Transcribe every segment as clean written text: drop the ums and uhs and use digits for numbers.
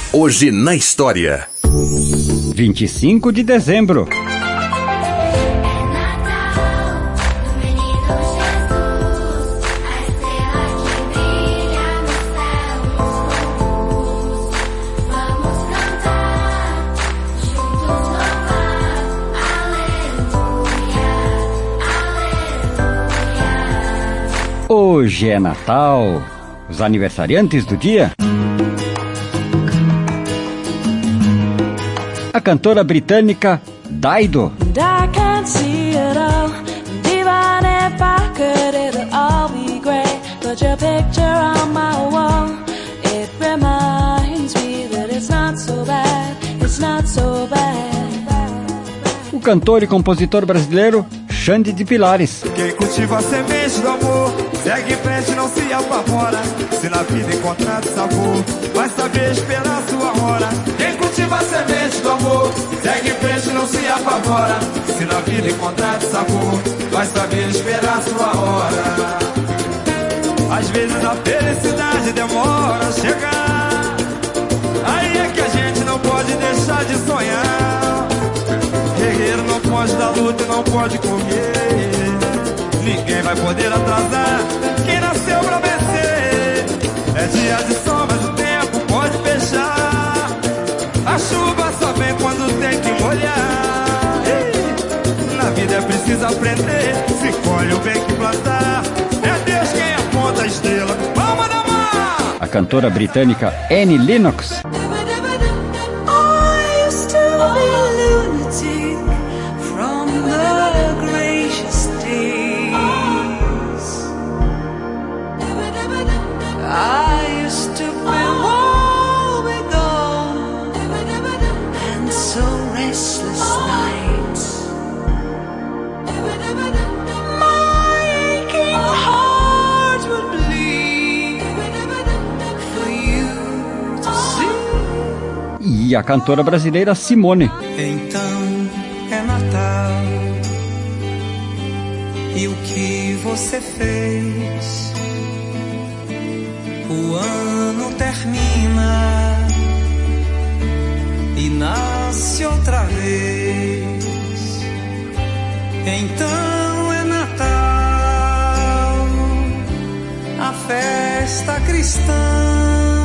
Hoje na história. 25 de dezembro. Hoje é Natal. Os aniversariantes do dia: a cantora britânica Dido, o cantor e compositor brasileiro Xande de Pilares, quem cultiva a semente do amor segue em frente, não se apavora. Se na vida encontrar sabor, vai saber esperar sua hora. Quem cultiva a semente do amor segue em frente, não se apavora. Se na vida encontrar sabor, vai saber esperar sua hora. Às vezes a felicidade demora a chegar, aí é que a gente não pode deixar de sonhar. Guerreiro não pode dar luta e não pode correr. Ninguém vai poder atrasar quem nasceu pra vencer. É dia de sol, mas o tempo pode fechar. A chuva só vem quando tem que molhar. Na vida é preciso aprender. Se colhe o bem que plantar. É Deus quem aponta a estrela. Palma da mão! a cantora britânica Annie Lennox, e a cantora brasileira Simone. Então é Natal, e o que você fez? O ano termina e nasce outra vez. Então é Natal, a festa cristã,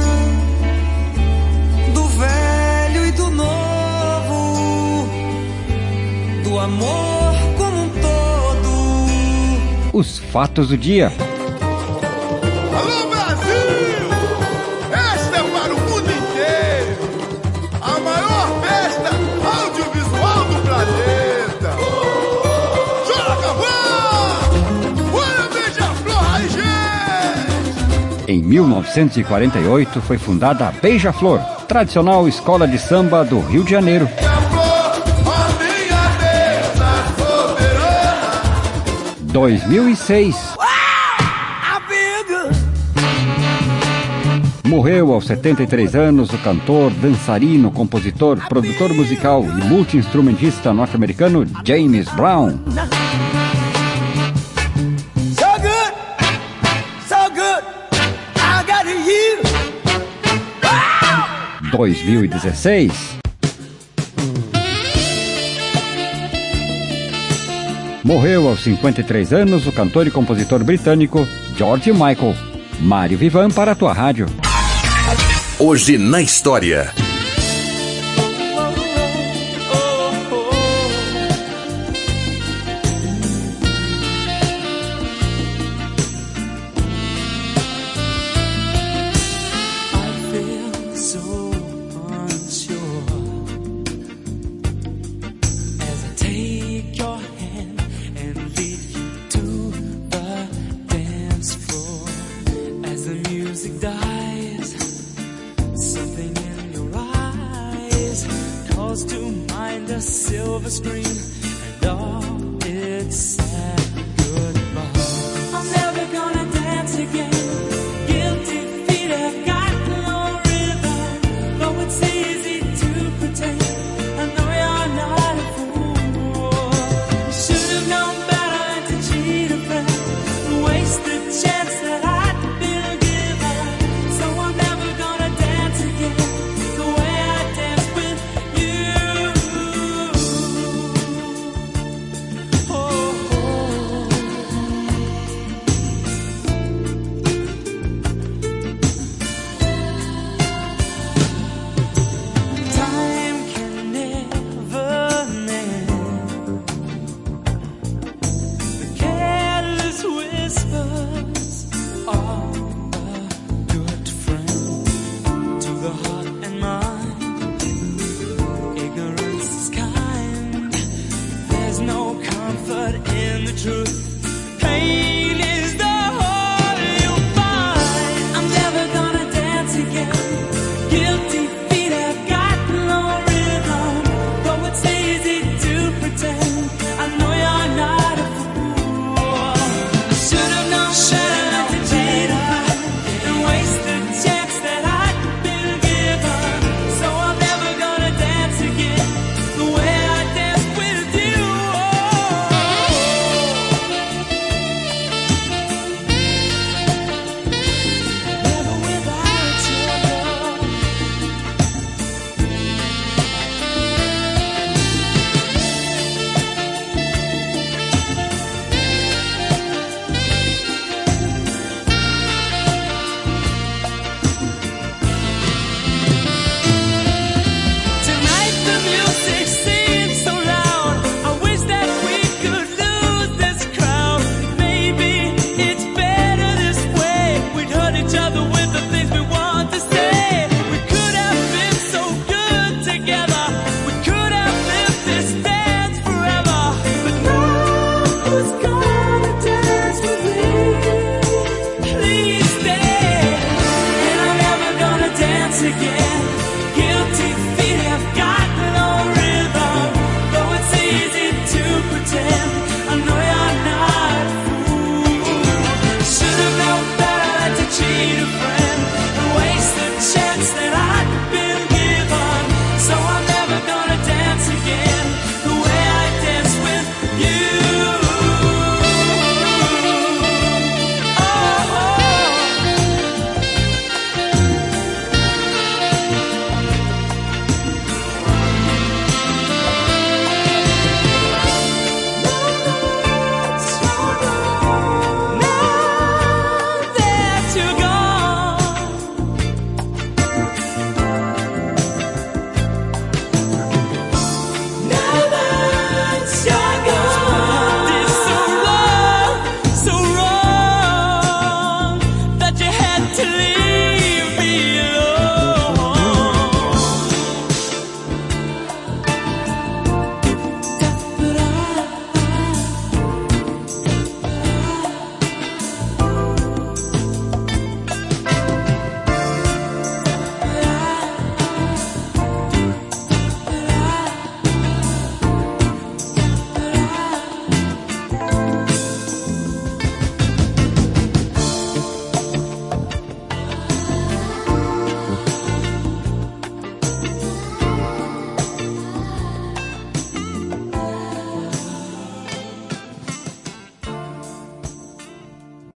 do velho e do novo, do amor como um todo. Os fatos do dia. Alô Brasil! Esta é para o mundo inteiro a maior festa audiovisual do planeta. Chora cavalo! Olha Beija-Flor aí, gente! Em 1948 foi fundada a Beija-Flor, tradicional escola de samba do Rio de Janeiro. 2006. Morreu aos 73 anos o cantor, dançarino, compositor, produtor musical e multi-instrumentista norte-americano James Brown. 2016. Morreu aos 53 anos o cantor e compositor britânico George Michael. Mário Vivan para a tua rádio. Hoje na história. To mind a silver screen and all its sad.